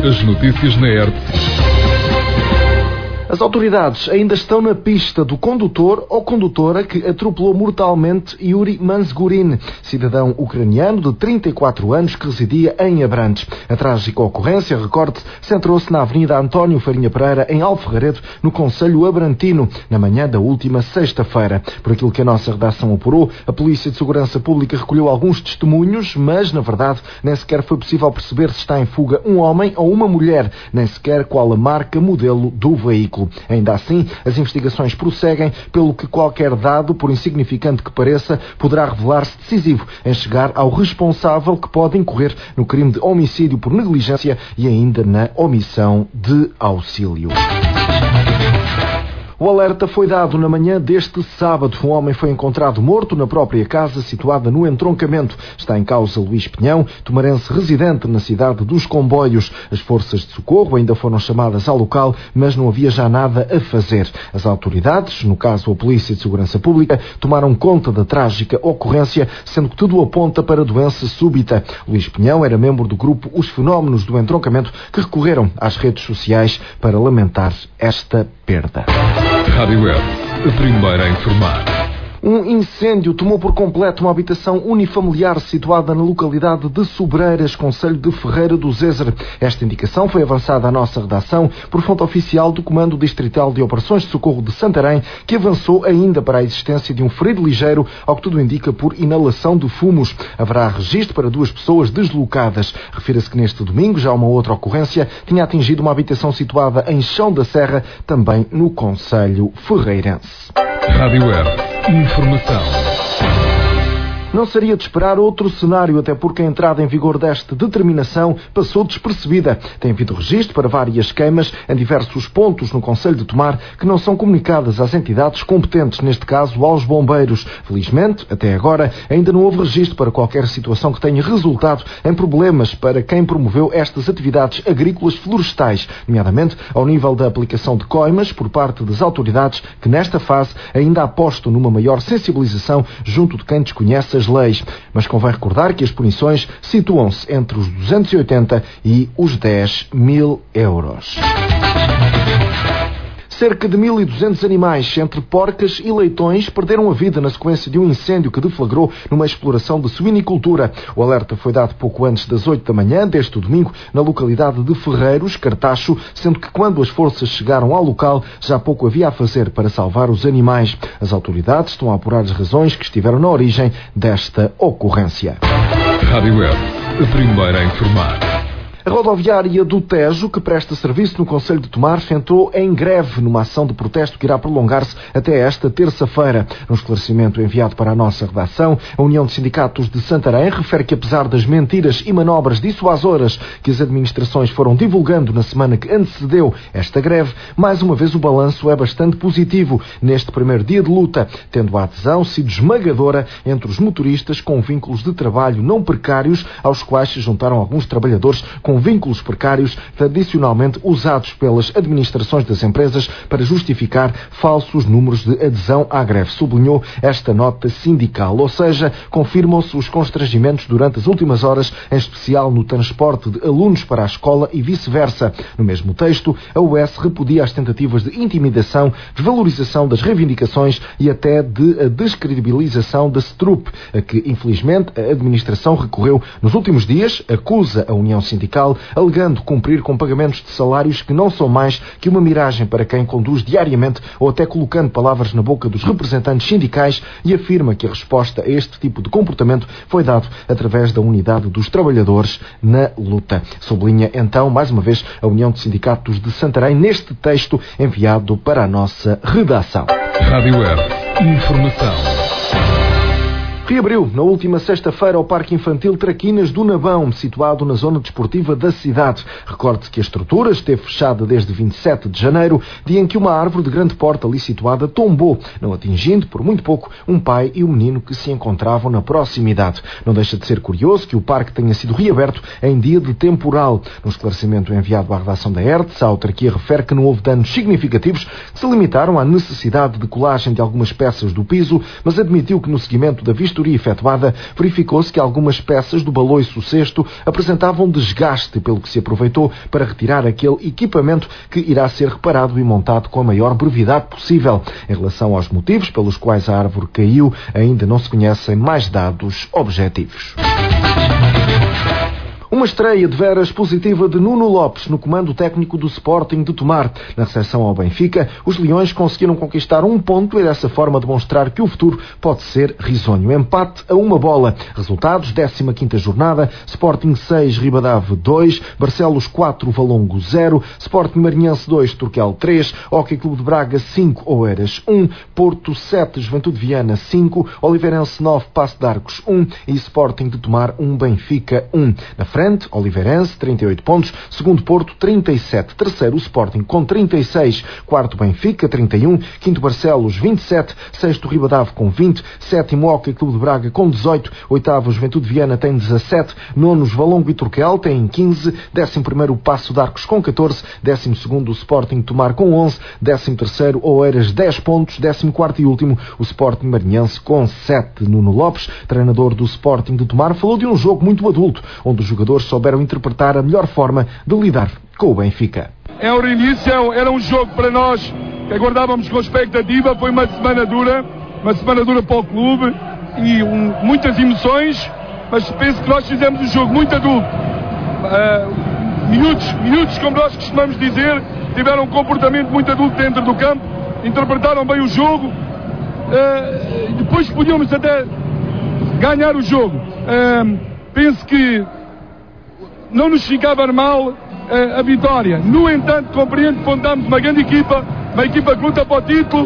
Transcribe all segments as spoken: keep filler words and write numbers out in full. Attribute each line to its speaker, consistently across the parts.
Speaker 1: As notícias na R T P.
Speaker 2: As autoridades ainda estão na pista do condutor ou condutora que atropelou mortalmente Yuri Manzgurin, cidadão ucraniano de trinta e quatro anos que residia em Abrantes. A trágica ocorrência, recorde, centrou-se na Avenida António Farinha Pereira, em Alferredo, no concelho abrantino, na manhã da última sexta-feira. Por aquilo que a nossa redação apurou, a Polícia de Segurança Pública recolheu alguns testemunhos, mas, na verdade, nem sequer foi possível perceber se está em fuga um homem ou uma mulher, nem sequer qual a marca, modelo do veículo. Ainda assim, as investigações prosseguem, pelo que qualquer dado, por insignificante que pareça, poderá revelar-se decisivo em chegar ao responsável que pode incorrer no crime de homicídio por negligência e ainda na omissão de auxílio. O alerta foi dado na manhã deste sábado. Um homem foi encontrado morto na própria casa situada no entroncamento. Está em causa Luís Pinhão, tomarense residente na cidade dos Comboios. As forças de socorro ainda foram chamadas ao local, mas não havia já nada a fazer. As autoridades, no caso a Polícia de Segurança Pública, tomaram conta da trágica ocorrência, sendo que tudo aponta para doença súbita. Luís Pinhão era membro do grupo Os Fenómenos do Entroncamento, que recorreram às redes sociais para lamentar esta perda.
Speaker 1: Rádio Web, a primeira a informar.
Speaker 2: Um incêndio tomou por completo uma habitação unifamiliar situada na localidade de Sobreiras, concelho de Ferreira do Zezer. Esta indicação foi avançada à nossa redação por fonte oficial do Comando Distrital de Operações de Socorro de Santarém, que avançou ainda para a existência de um ferido ligeiro, ao que tudo indica por inalação de fumos. Haverá registro para duas pessoas deslocadas. Refira-se que neste domingo já uma outra ocorrência tinha atingido uma habitação situada em Chão da Serra, também no concelho ferreirense.
Speaker 1: Rádio Web, informação.
Speaker 2: Não seria de esperar outro cenário, até porque a entrada em vigor desta determinação passou despercebida. Tem havido registro para várias queimas em diversos pontos no concelho de Tomar que não são comunicadas às entidades competentes, neste caso aos bombeiros. Felizmente, até agora, ainda não houve registro para qualquer situação que tenha resultado em problemas para quem promoveu estas atividades agrícolas florestais, nomeadamente ao nível da aplicação de coimas por parte das autoridades que nesta fase ainda apostam numa maior sensibilização junto de quem desconhece as leis, mas convém recordar que as punições situam-se entre os duzentos e oitenta e os dez mil euros. Cerca de mil e duzentos animais, entre porcas e leitões, perderam a vida na sequência de um incêndio que deflagrou numa exploração de suinicultura. O alerta foi dado pouco antes das oito da manhã deste domingo, na localidade de Ferreiros, Cartacho, sendo que quando as forças chegaram ao local, já pouco havia a fazer para salvar os animais. As autoridades estão a apurar as razões que estiveram na origem desta ocorrência.
Speaker 1: Rádio Web, a primeira a informar.
Speaker 2: A rodoviária do Tejo, que presta serviço no concelho de Tomar, entrou em greve numa ação de protesto que irá prolongar-se até esta terça-feira. No esclarecimento enviado para a nossa redação, a União de Sindicatos de Santarém refere que, apesar das mentiras e manobras dissuasoras que as administrações foram divulgando na semana que antecedeu esta greve, mais uma vez o balanço é bastante positivo neste primeiro dia de luta, tendo a adesão sido esmagadora entre os motoristas com vínculos de trabalho não precários, aos quais se juntaram alguns trabalhadores com vínculos precários tradicionalmente usados pelas administrações das empresas para justificar falsos números de adesão à greve, sublinhou esta nota sindical. Ou seja, confirmam-se os constrangimentos durante as últimas horas, em especial no transporte de alunos para a escola e vice-versa. No mesmo texto, a U S repudia as tentativas de intimidação, desvalorização das reivindicações e até de descredibilização da STRUP, a que, infelizmente, a administração recorreu nos últimos dias, acusa a União Sindical, alegando cumprir com pagamentos de salários que não são mais que uma miragem para quem conduz diariamente, ou até colocando palavras na boca dos representantes sindicais, e afirma que a resposta a este tipo de comportamento foi dado através da unidade dos trabalhadores na luta. Sublinha então, mais uma vez, a União de Sindicatos de Santarém neste texto enviado para a nossa redação.
Speaker 1: Rádio Web, informação.
Speaker 2: Reabriu na última sexta-feira o Parque Infantil Traquinas do Nabão, situado na zona desportiva da cidade. Recorde-se que a estrutura esteve fechada desde vinte e sete de janeiro, dia em que uma árvore de grande porte ali situada tombou, não atingindo, por muito pouco, um pai e um menino que se encontravam na proximidade. Não deixa de ser curioso que o parque tenha sido reaberto em dia de temporal. No esclarecimento enviado à redação da R T S, a autarquia refere que não houve danos significativos que se limitaram à necessidade de colagem de algumas peças do piso, mas admitiu que no seguimento da vistoria vistoria efetuada, verificou-se que algumas peças do baloiço cesto apresentavam desgaste, pelo que se aproveitou para retirar aquele equipamento que irá ser reparado e montado com a maior brevidade possível. Em relação aos motivos pelos quais a árvore caiu, ainda não se conhecem mais dados objetivos. Uma estreia de veras positiva de Nuno Lopes no comando técnico do Sporting de Tomar. Na recepção ao Benfica, os Leões conseguiram conquistar um ponto e dessa forma demonstrar que o futuro pode ser risonho. Empate a uma bola. Resultados: décima quinta jornada, Sporting seis, Ribadave dois, Barcelos quatro, Valongo zero, Sporting Marinhense dois, Turquel três, Hóquei Clube de Braga cinco, Oeiras um, Porto sete, Juventude Viana cinco, Oliveirense nove, Paço de Arcos um e Sporting de Tomar um, Benfica um. Na frente, Oliveirense, trinta e oito pontos, segundo Porto, trinta e sete, terceiro Sporting com trinta e seis, quarto Benfica, trinta e um, quinto Barcelos, vinte e sete, sexto Ribadave com vinte, sétimo Hóquei Clube de Braga com dezoito, oitavo Juventude Viana tem dezassete, nonos Valongo e Turquel têm quinze, décimo primeiro Paço de Arcos com catorze, décimo segundo Sporting Tomar com onze, décimo terceiro Oeiras dez pontos, décimo quarto e último o Sporting Marinhense com sete. Nuno Lopes, treinador do Sporting de Tomar, falou de um jogo muito adulto, onde os jogadores souberam interpretar a melhor forma de lidar com o Benfica.
Speaker 3: É o reinício, era um jogo para nós que aguardávamos com expectativa, foi uma semana dura, uma semana dura para o clube e um, muitas emoções, mas penso que nós fizemos um jogo muito adulto. Uh, miúdos, miúdos, como nós costumamos dizer, tiveram um comportamento muito adulto dentro do campo, interpretaram bem o jogo, uh, depois podíamos até ganhar o jogo. Uh, penso que não nos ficava mal uh, a vitória. No entanto, compreendo que montámos uma grande equipa, uma equipa que luta para o título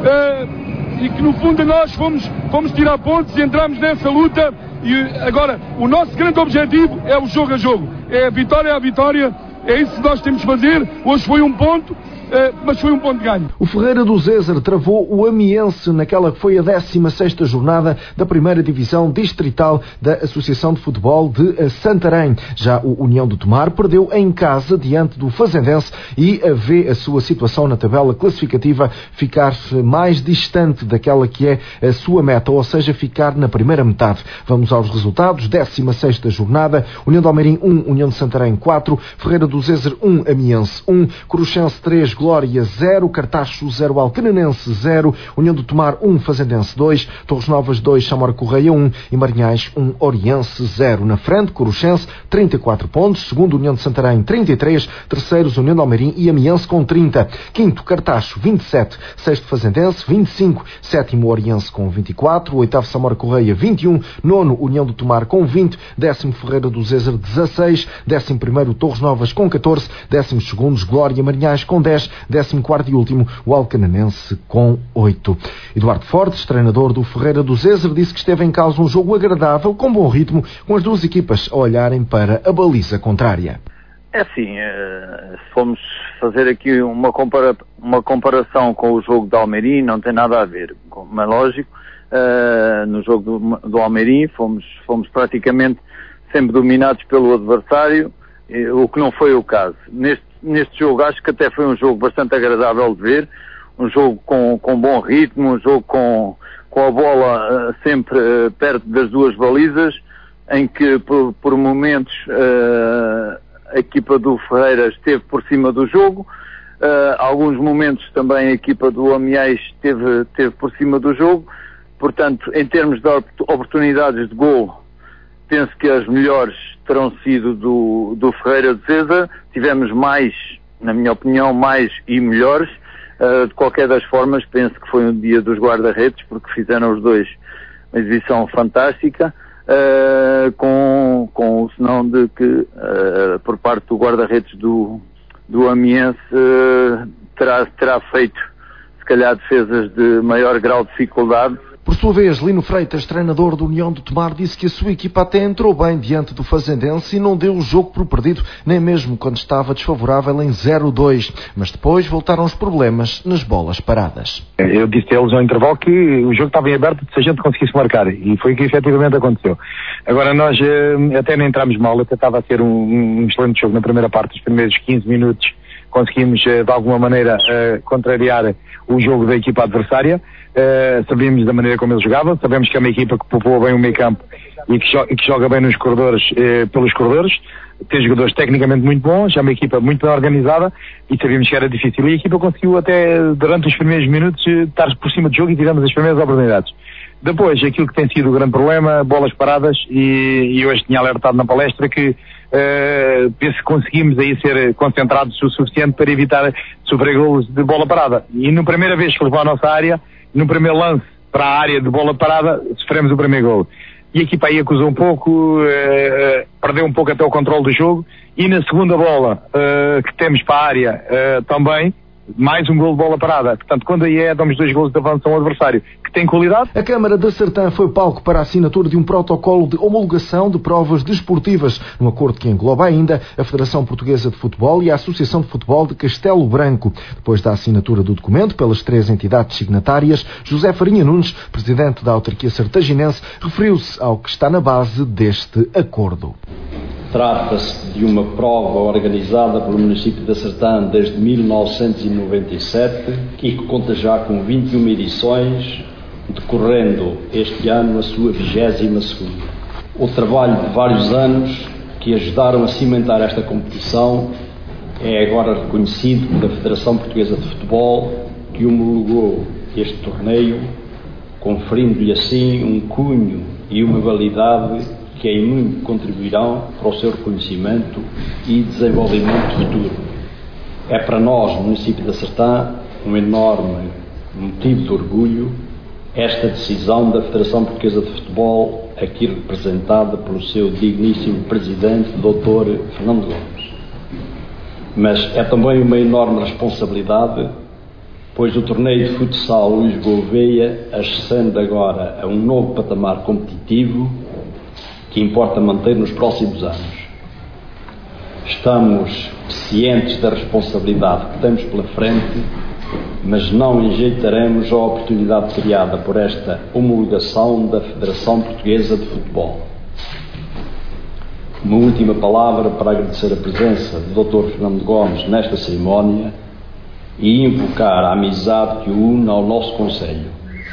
Speaker 3: uh, e que no fundo nós fomos, fomos tirar pontos e entramos nessa luta e agora o nosso grande objetivo é o jogo a jogo. É a vitória a vitória, é isso que nós temos que fazer. Hoje foi um ponto, Uh, mas foi um ponto de ganho.
Speaker 2: O Ferreira do Zézer travou o Amiense naquela que foi a décima sexta jornada da primeira divisão distrital da Associação de Futebol de Santarém. Já o União de Tomar perdeu em casa diante do Fazendense e vê a sua situação na tabela classificativa ficar mais distante daquela que é a sua meta, ou seja, ficar na primeira metade. Vamos aos resultados. décima sexta jornada, União de Almeirim um, União de Santarém quatro, Ferreira do Zézer um, Amiense um, Coruchense três, Glória zero, Cartacho zero, Alcanenense zero, União de Tomar um, Fazendense dois, Torres Novas dois, Samora Correia um e Marinhais um, Oriense zero. Na frente, Coruchense trinta e quatro pontos, segundo União de Santarém trinta e três, terceiros União de Almeirim e Amiense com trinta, quinto Cartacho vinte e sete, sexto Fazendense vinte e cinco, sétimo Oriense com vinte e quatro, oitavo Samora Correia vinte e um, nono União de Tomar com vinte, décimo Ferreira do Zézer dezasseis, décimo primeiro Torres Novas com catorze, décimo segundo Glória Marinhais com dez, décimo quarto e último o Alcanenense com oito. Eduardo Fortes, treinador do Ferreira do Zézer, disse que esteve em causa um jogo agradável, com bom ritmo, com as duas equipas a olharem para a baliza contrária.
Speaker 4: É assim, se formos fazer aqui uma, compara- uma comparação com o jogo do Almeirim, não tem nada a ver, como é lógico. No jogo do, do Almeirim fomos, fomos praticamente sempre dominados pelo adversário, o que não foi o caso. Neste Neste jogo acho que até foi um jogo bastante agradável de ver, um jogo com, com bom ritmo, um jogo com, com a bola uh, sempre uh, perto das duas balizas, em que por, por momentos uh, a equipa do Ferreira esteve por cima do jogo, uh, alguns momentos também a equipa do Amiens esteve, esteve por cima do jogo. Portanto, em termos de oportunidades de gol, penso que as melhores terão sido do, do Ferreira de Zézer. Tivemos mais, na minha opinião, mais e melhores. Uh, de qualquer das formas, penso que foi um dia dos guarda-redes, porque fizeram os dois uma exibição fantástica, uh, com, com o senão de que, uh, por parte do guarda-redes do, do Amiens, uh, terá, terá feito, se calhar, defesas de maior grau de dificuldade.
Speaker 2: Por sua vez, Lino Freitas, treinador do União de Tomar, disse que a sua equipa até entrou bem diante do Fazendense e não deu o jogo por perdido, nem mesmo quando estava desfavorável em zero dois. Mas depois voltaram os problemas nas bolas paradas.
Speaker 5: Eu disse a eles ao intervalo que o jogo estava em aberto se a gente conseguisse marcar, e foi o que efetivamente aconteceu. Agora nós até nem entramos mal, até estava a ser um, um excelente jogo na primeira parte, os primeiros quinze minutos conseguimos de alguma maneira contrariar o jogo da equipa adversária. Sabíamos da maneira como eles jogavam, sabemos que é uma equipa que povoa bem o meio campo e que, joga, e que joga bem nos corredores, pelos corredores. Tem jogadores tecnicamente muito bons, é uma equipa muito bem organizada e sabíamos que era difícil. E a equipa conseguiu até, durante os primeiros minutos, estar por cima do jogo e tivemos as primeiras oportunidades. Depois, aquilo que tem sido o grande problema, bolas paradas, e, e hoje tinha alertado na palestra que uh, penso que conseguimos aí ser concentrados o suficiente para evitar sofrer golos de bola parada. E na primeira vez que levou à nossa área, no primeiro lance para a área de bola parada, sofremos o primeiro golo. E a equipa aí acusou um pouco, uh, perdeu um pouco até o controle do jogo, e na segunda bola uh, que temos para a área uh, também, mais um golo de bola parada. Portanto, quando aí é, damos dois golos de avanço a um adversário que tem qualidade.
Speaker 2: A Câmara da Sertã foi palco para a assinatura de um protocolo de homologação de provas desportivas, num acordo que engloba ainda a Federação Portuguesa de Futebol e a Associação de Futebol de Castelo Branco. Depois da assinatura do documento pelas três entidades signatárias, José Farinha Nunes, presidente da autarquia sertaginense, referiu-se ao que está na base deste acordo.
Speaker 6: Trata-se de uma prova organizada pelo município da Sertã desde mil novecentos e noventa e sete e que conta já com vinte e uma edições, decorrendo este ano a sua vigésima segunda. O trabalho de vários anos que ajudaram a cimentar esta competição é agora reconhecido pela Federação Portuguesa de Futebol, que homologou este torneio, conferindo-lhe assim um cunho e uma validade que em muito contribuirão para o seu reconhecimento e desenvolvimento futuro. É para nós, no município da Sertã, um enorme motivo de orgulho esta decisão da Federação Portuguesa de Futebol, aqui representada pelo seu digníssimo presidente, doutor Fernando Gomes. Mas é também uma enorme responsabilidade, pois o torneio de futsal Luís Gouveia ascende agora a um novo patamar competitivo que importa manter nos próximos anos. Estamos cientes da responsabilidade que temos pela frente, mas não enjeitaremos a oportunidade criada por esta homologação da Federação Portuguesa de Futebol. Uma última palavra para agradecer a presença do doutor Fernando Gomes nesta cerimónia e invocar a amizade que o une ao nosso Conselho.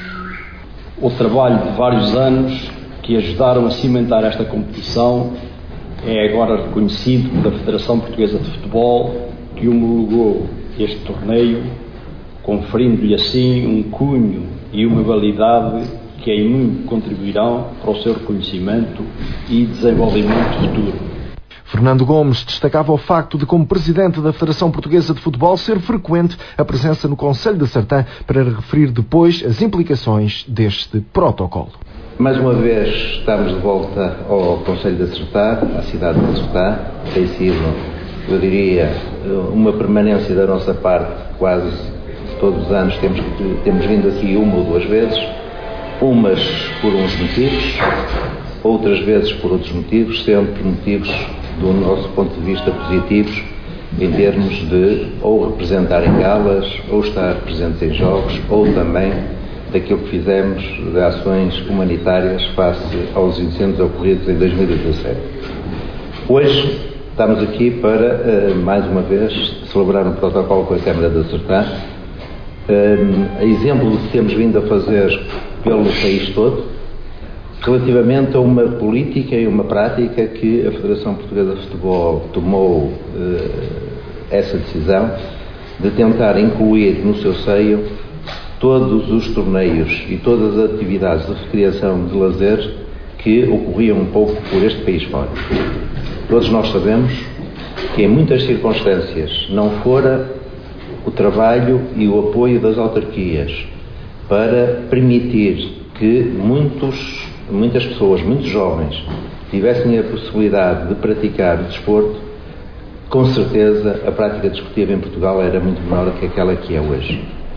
Speaker 6: O trabalho de vários anos que ajudaram a cimentar esta competição é agora reconhecido pela Federação Portuguesa de Futebol, que homologou este torneio, conferindo-lhe assim um cunho e uma validade que em muito contribuirão para o seu reconhecimento e desenvolvimento futuro.
Speaker 2: Fernando Gomes destacava o facto de, como presidente da Federação Portuguesa de Futebol, ser frequente a presença no Conselho da Sertã para referir depois as implicações deste protocolo.
Speaker 7: Mais uma vez estamos de volta ao Conselho da Sertã, à cidade de Sertã. Tem sido, eu diria, uma permanência da nossa parte, quase todos os anos temos, temos vindo aqui uma ou duas vezes, umas por uns motivos, outras vezes por outros motivos, sempre motivos do nosso ponto de vista positivos, em termos de ou representar em galas, ou estar presentes em jogos, ou também daquilo que fizemos de ações humanitárias face aos incêndios ocorridos em dois mil e dezassete. Hoje estamos aqui para, mais uma vez, celebrar um protocolo com a Câmara da Sertã, a exemplo do que temos vindo a fazer pelo país todo, relativamente a uma política e uma prática que a Federação Portuguesa de Futebol tomou essa decisão de tentar incluir no seu seio todos os torneios e todas as atividades de recreação de lazer que ocorriam um pouco por este país fora. Todos nós sabemos que em muitas circunstâncias não fora o trabalho e o apoio das autarquias para permitir que muitos, muitas pessoas, muitos jovens, tivessem a possibilidade de praticar o desporto, com certeza a prática desportiva em Portugal era muito menor do que aquela que é hoje.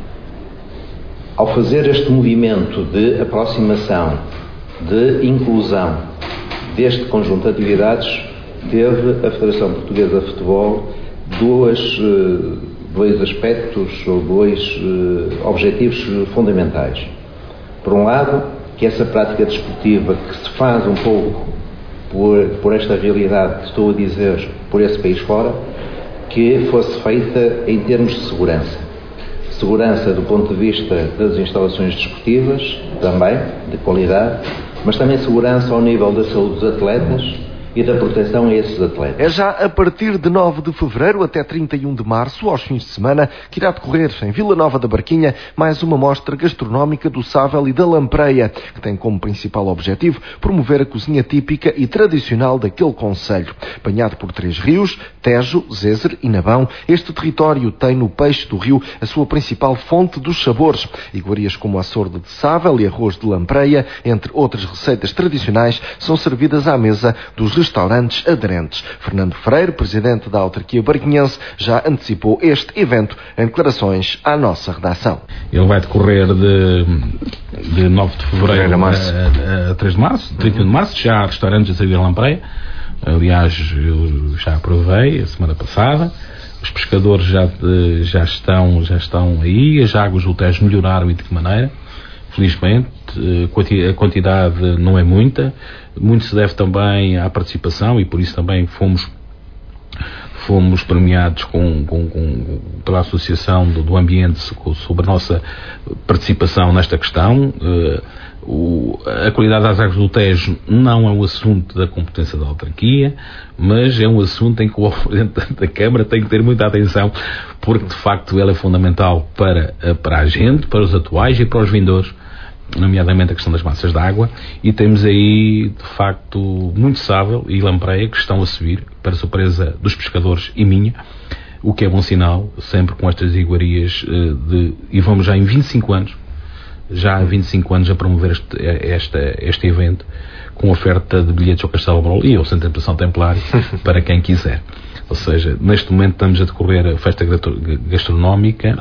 Speaker 7: Ao fazer este movimento de aproximação, de inclusão deste conjunto de atividades, teve a Federação Portuguesa de Futebol duas, dois aspectos ou dois objetivos fundamentais. Por um lado, que essa prática desportiva que se faz um pouco por, por esta realidade que estou a dizer, por esse país fora, que fosse feita em termos de segurança. Segurança do ponto de vista das instalações desportivas, também, de qualidade, mas também segurança ao nível da saúde dos atletas e da proteção a esses atletas.
Speaker 2: É já a partir de nove de fevereiro até trinta e um de março, aos fins de semana, que irá decorrer em Vila Nova da Barquinha mais uma mostra gastronómica do Sável e da Lampreia, que tem como principal objetivo promover a cozinha típica e tradicional daquele concelho. Banhado por três rios, Tejo, Zezer e Navão, este território tem no peixe do rio a sua principal fonte dos sabores. Iguarias como a sorda de Sável e arroz de Lampreia, entre outras receitas tradicionais, são servidas à mesa dos restaurantes restaurantes aderentes. Fernando Freire, presidente da autarquia barquinhense, já antecipou este evento em declarações à nossa redação.
Speaker 8: Ele vai decorrer de, de nove de fevereiro a, a, a três de março, trinta e um de março, já há restaurantes a servir a Lampreia. Aliás, eu já aprovei a semana passada. Os pescadores já, já, estão, já estão aí, as águas do Tejo melhoraram e de que maneira. Felizmente, a quantidade não é muita, muito se deve também à participação e por isso também fomos, fomos premiados com, com, com, pela Associação do, do Ambiente sobre a nossa participação nesta questão. O, a qualidade das águas do Tejo não é um assunto da competência da autarquia, mas é um assunto em que o Presidente da Câmara tem que ter muita atenção, porque de facto ela é fundamental para, para a gente, para os atuais e para os vindouros, nomeadamente a questão das massas de água, e temos aí de facto muito Sável e Lampreia que estão a subir, para surpresa dos pescadores e minha, o que é bom sinal, sempre com estas iguarias de, e vamos já em vinte e cinco anos, já há vinte e cinco anos a promover este, este, este evento, com oferta de bilhetes ao Castelo Brol e ao Centro de Educação Templário para quem quiser. Ou seja, neste momento estamos a decorrer a festa gastronómica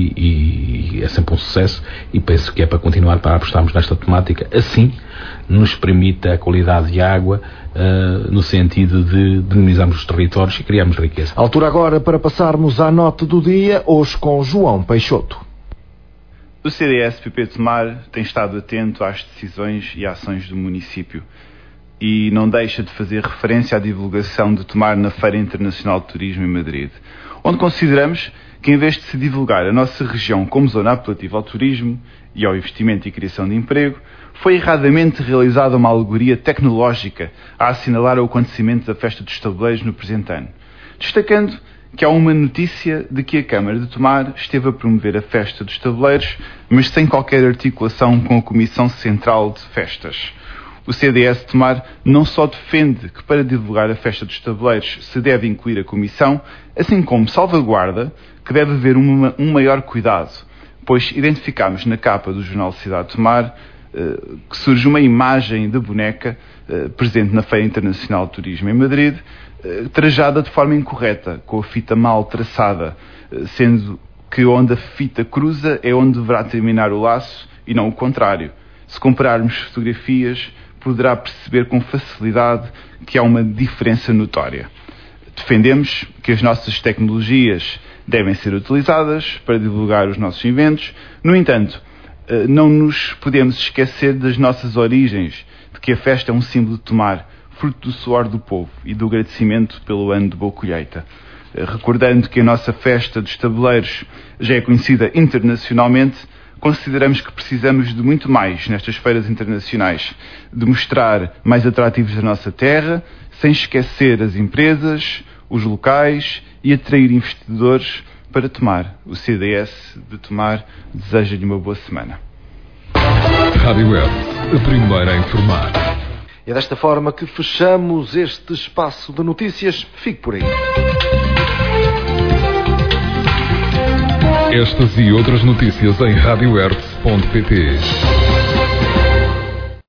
Speaker 8: e, e é sempre um sucesso, e penso que é para continuar, para apostarmos nesta temática, assim nos permite a qualidade de água, uh, no sentido de dinamizarmos os territórios e criarmos riqueza.
Speaker 2: Altura agora para passarmos à nota do dia, hoje com João Peixoto.
Speaker 9: O C D S P P Tomar tem estado atento às decisões e ações do município e não deixa de fazer referência à divulgação de Tomar na Feira Internacional de Turismo em Madrid, onde consideramos que, em vez de se divulgar a nossa região como zona apelativa ao turismo e ao investimento e criação de emprego, foi erradamente realizada uma alegoria tecnológica a assinalar o acontecimento da Festa dos Tabuleiros no presente ano, destacando que há uma notícia de que a Câmara de Tomar esteve a promover a Festa dos Tabuleiros, mas sem qualquer articulação com a Comissão Central de Festas. O C D S de Tomar não só defende que para divulgar a Festa dos Tabuleiros se deve incluir a Comissão, assim como salvaguarda que deve haver uma, um maior cuidado, pois identificámos na capa do jornal Cidade de Tomar uh, que surge uma imagem de boneca uh, presente na Feira Internacional de Turismo em Madrid, uh, trajada de forma incorreta, com a fita mal traçada, uh, sendo que onde a fita cruza é onde deverá terminar o laço e não o contrário. Se compararmos fotografias, poderá perceber com facilidade que há uma diferença notória. Defendemos que as nossas tecnologias devem ser utilizadas para divulgar os nossos eventos. No entanto, não nos podemos esquecer das nossas origens, de que a festa é um símbolo de Tomar, fruto do suor do povo e do agradecimento pelo ano de boa colheita. Recordando que a nossa festa dos tabuleiros já é conhecida internacionalmente, consideramos que precisamos de muito mais nestas feiras internacionais, de mostrar mais atrativos a nossa terra, sem esquecer as empresas, os locais e atrair investidores para Tomar. O C D S de Tomar deseja-lhe uma boa semana.
Speaker 1: Rádio Web, a primeira a informar.
Speaker 2: É desta forma que fechamos este espaço de notícias. Fique por aí.
Speaker 1: Estas e outras notícias em rádio ertz ponto pt.